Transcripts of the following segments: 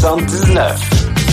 79.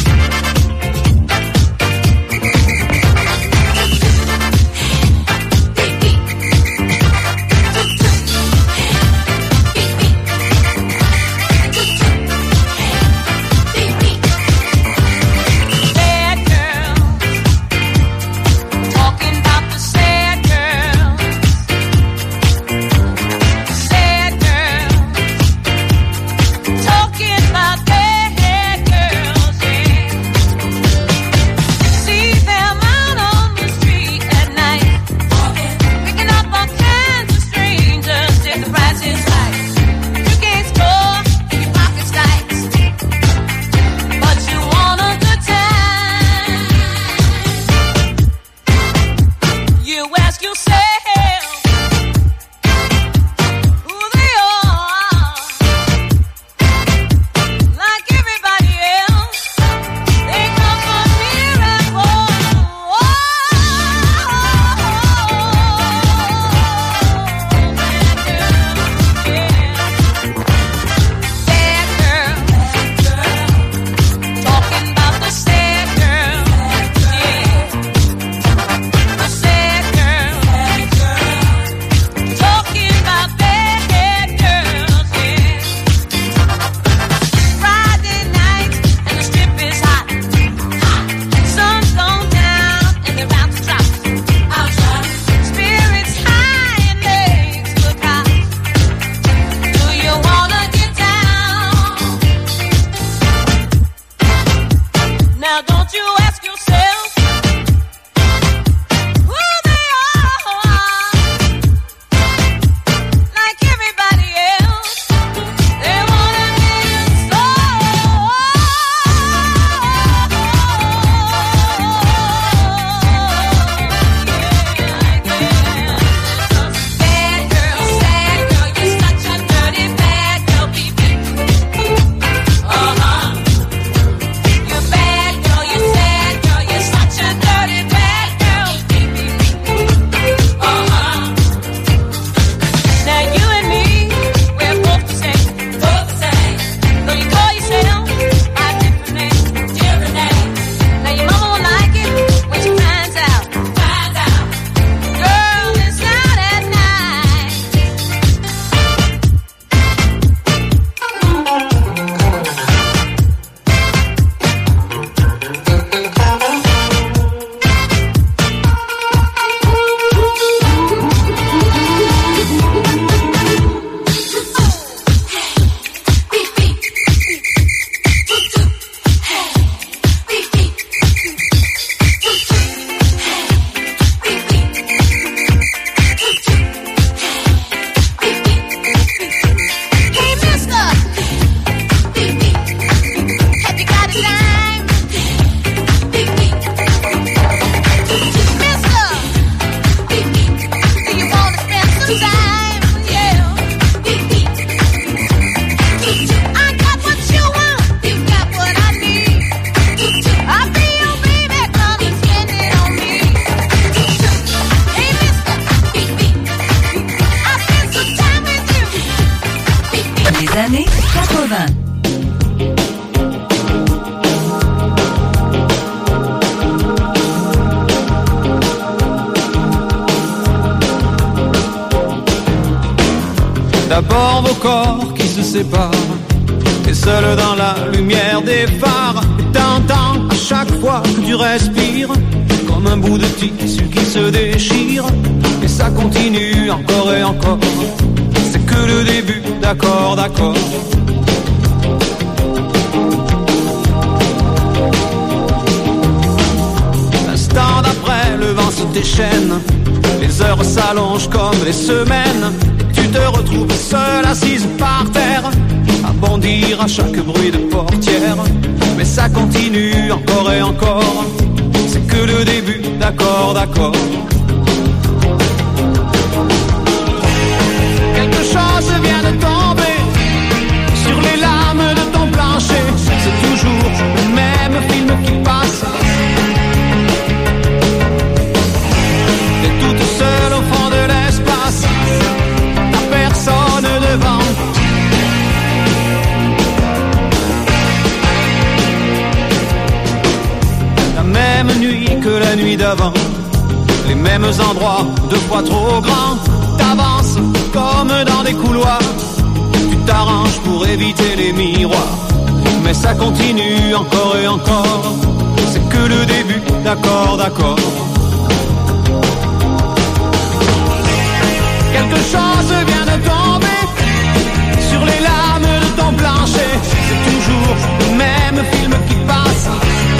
Années 80. D'abord vos corps qui se séparent, et seul dans la lumière des phares, et t'entends à chaque fois que tu respires, comme un bout de tissu qui se déchire, et ça continue encore et encore. C'est que le début, d'accord, d'accord. L'instant d'après, le vent se déchaîne, les heures s'allongent comme les semaines, et tu te retrouves seule assise par terre, à bondir à chaque bruit de portière. Mais ça continue encore et encore, c'est que le début, d'accord, d'accord. Quelque chose vient de tomber sur les lames de ton plancher. C'est toujours le même film qui passe. T'es toute seule au fond de l'espace, t'as personne devant. mêmes nuits que la nuit d'avant, les mêmes endroits, 2 fois trop grands. T'avances comme dans des couloirs, tu t'arranges pour éviter les miroirs, mais ça continue encore et encore. C'est que le début, d'accord, d'accord. Quelque chose vient de tomber sur les lames de ton plancher. C'est toujours le même film qui passe.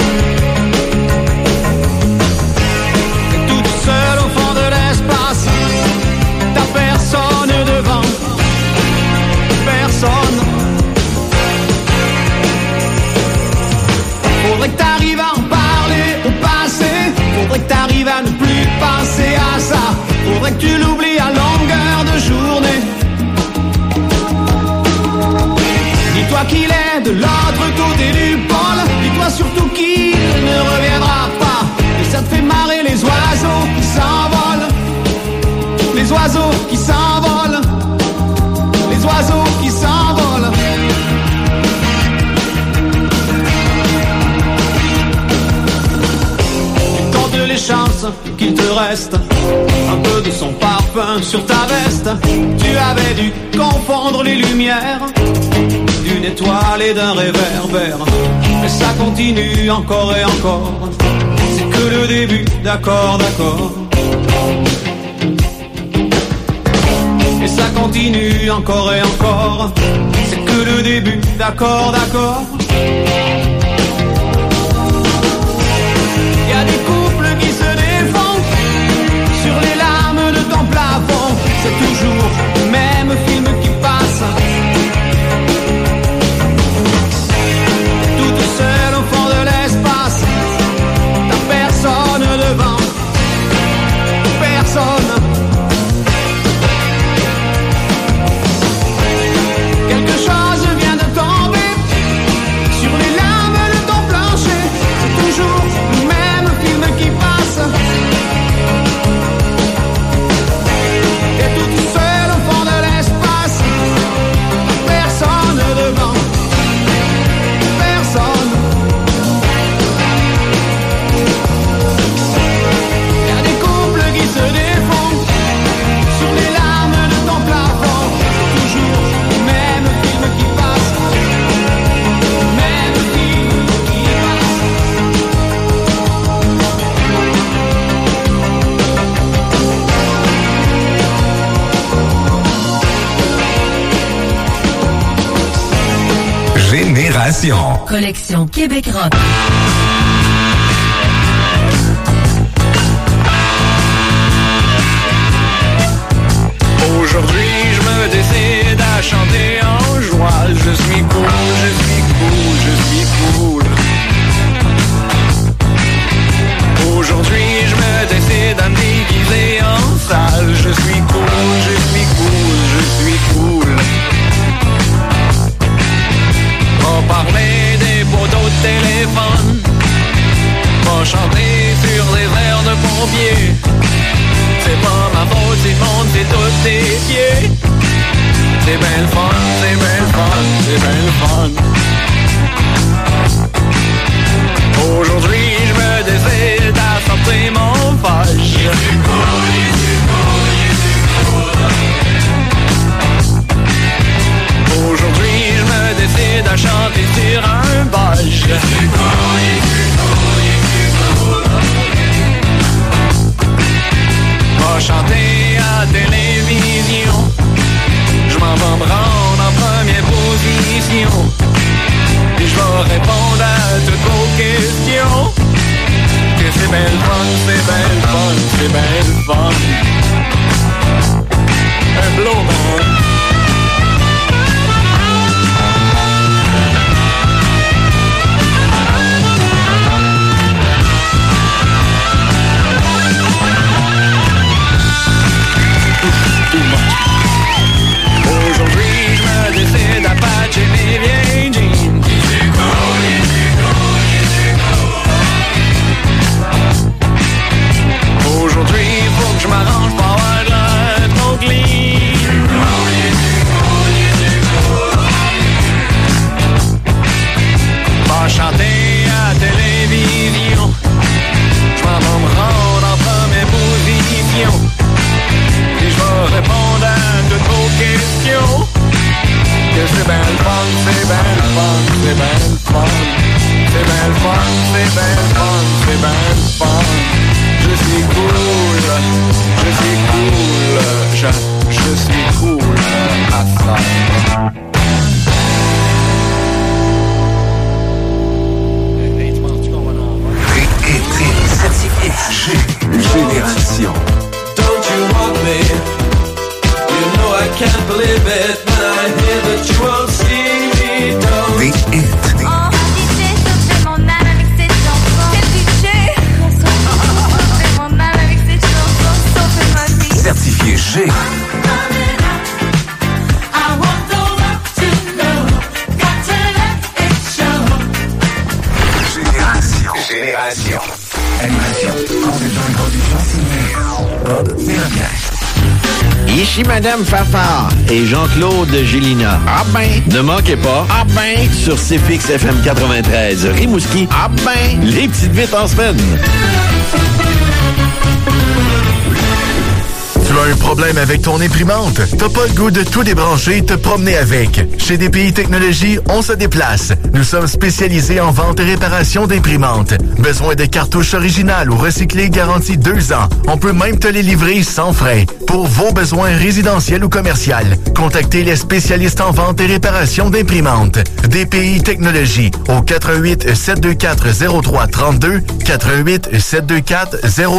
T'es toute seule au fond de l'espace, t'as personne devant, personne. Faudrait que t'arrives à en parler au passé, faudrait que t'arrives à ne plus penser à ça, faudrait que tu l'oublies à longueur de journée. Dis-toi qu'il est de l'autre côté du pôle, dis-toi surtout qu'il ne reviendra pas. Et ça te fait marrer les oiseaux qui s'envolent, les oiseaux qui s'envolent, les oiseaux qui s'envolent. Les chances qu'il te reste un peu de son parfum sur ta veste. Tu avais dû confondre les lumières d'une étoile et d'un réverbère, mais ça continue encore et encore. C'est que le début, d'accord, d'accord. Et ça continue encore et encore. C'est que le début, d'accord, d'accord. Y a des couples qui se défendent sur les lames de ton plafond. C'est toujours le même film qui passe. Toute seule au fond de l'espace, t'as personne devant, personne. Quelque chose vient de tomber sur les lames de ton plancher. C'est toujours le même film qui passe. Et toute seule au fond de l'espace, personne devant, personne. Y a des couples qui se défendent sur les lames de ton plafond. C'est toujours le même film qui passe, le même film qui passe. Génération. Collection Québec Rock. Aujourd'hui je me décide à chanter en joie. Je suis cool, je suis cool, je suis cool. Aujourd'hui je me décide à me déguiser en sale. Je suis cool, je suis cool, je suis cool. On parlait des poteaux de téléphone, on chanter sur des airs de pompiers. C'est pas ma faute, c'est le monde, c'est tous tes pieds. C'est ben le fun, c'est ben le fun, c'est ben le fun. Aujourd'hui je me décide à sortir mon fâche. Aujourd'hui je me décide à chanter sur un bâche. Va chanter à télévision, je m'en vais me rendre en première position. Et je vais Génération. Don't you want me? You know I can't believe it when I hear that you won't see me. Don't. Des hits. Oh, DJ, sauve mon âme avec cette chanson. C'est DJ. Sauve mon âme avec cette chanson. Sauve ma vie. Certifié G. Génération. Animation, conception et production signée Bob Mélodière. Ici Madame Fafard et Jean-Claude Gélina. Ah ben, ne manquez pas. Ah ben, sur CFX FM 93 Rimouski. Ah ben, les petites vites en semaine. Tu as un problème avec ton imprimante? T'as pas le goût de tout débrancher et te promener avec? Chez DPI Technologies, on se déplace. Nous sommes spécialisés en vente et réparation d'imprimantes. Besoin de cartouches originales ou recyclées garanties 2 ans. On peut même te les livrer sans frais. Pour vos besoins résidentiels ou commerciaux, contactez les spécialistes en vente et réparation d'imprimantes. DPI Technologies au 88 724 0332 88 724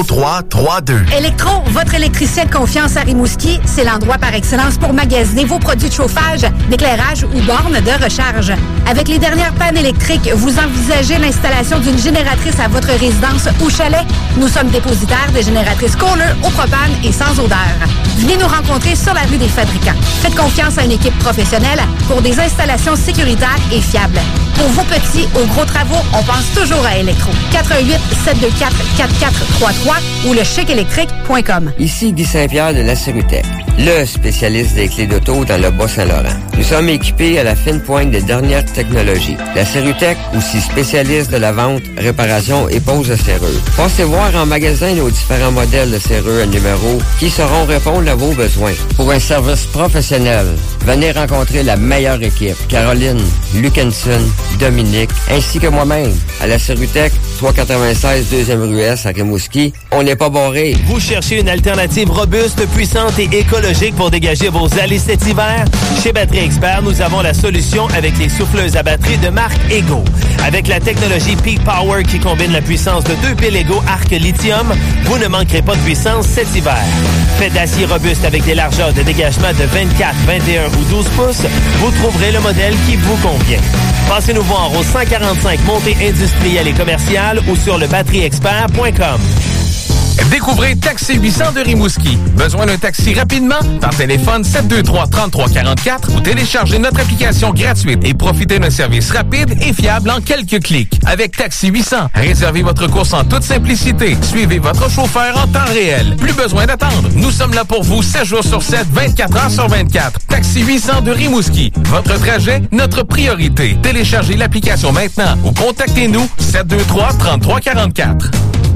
0332. Électro, votre électricien de confiance à Rimouski, c'est l'endroit par excellence pour magasiner vos produits de chauffage, d'éclairage ou bornes de recharge. Avec les dernières pannes électriques, vous envisagez l'installation d'une génératrice à votre résidence ou chalet? Nous sommes dépositaires de génératrices Kohler au propane et sans odeur. Venez nous rencontrer sur la rue des Fabricants. Faites confiance à une équipe professionnelle pour des installations sécuritaires et fiables. Pour vos petits ou gros travaux, on pense toujours à Électro. 88 724 4433 ou le chicelectrique.com. Ici Guy Saint-Pierre de la Serutech, le spécialiste des clés d'auto dans le Bas-Saint-Laurent. Nous sommes équipés à la fine pointe des dernières technologies. La Serutech, aussi spécialiste de la vente, réparation et pose de serrure. Passez voir en magasin nos différents modèles de serrure à numéro qui sauront répondre à vos besoins. Pour un service professionnel, venez rencontrer la meilleure équipe. Caroline, Lucanson, Dominique, ainsi que moi-même. À la Serutech, 396 2e rue S à Rimouski, on n'est pas barré. Vous cherchez une alternative robuste, puissante et écologique pour dégager vos allées cet hiver? Chez Batterie Expert, nous avons la solution avec les souffleuses à batterie de marque Ego. Avec la technologie Peak Power qui combine la puissance de 2 piles Ego Arc Lithium, vous ne manquerez pas de puissance cet hiver. Fait d'acier robuste avec des largeurs de dégagement de 24, 21 ou 12 pouces, vous trouverez le modèle qui vous convient. Passez nous voir au 145 Montée industrielle et commerciale ou sur le batterieexpert.com. Découvrez Taxi 800 de Rimouski. Besoin d'un taxi rapidement? Par téléphone 723-3344 ou téléchargez notre application gratuite et profitez d'un service rapide et fiable en quelques clics. Avec Taxi 800, réservez votre course en toute simplicité. Suivez votre chauffeur en temps réel. Plus besoin d'attendre. Nous sommes là pour vous 7 jours sur 7, 24 heures sur 24. Taxi 800 de Rimouski. Votre trajet, notre priorité. Téléchargez l'application maintenant ou contactez-nous 723-3344.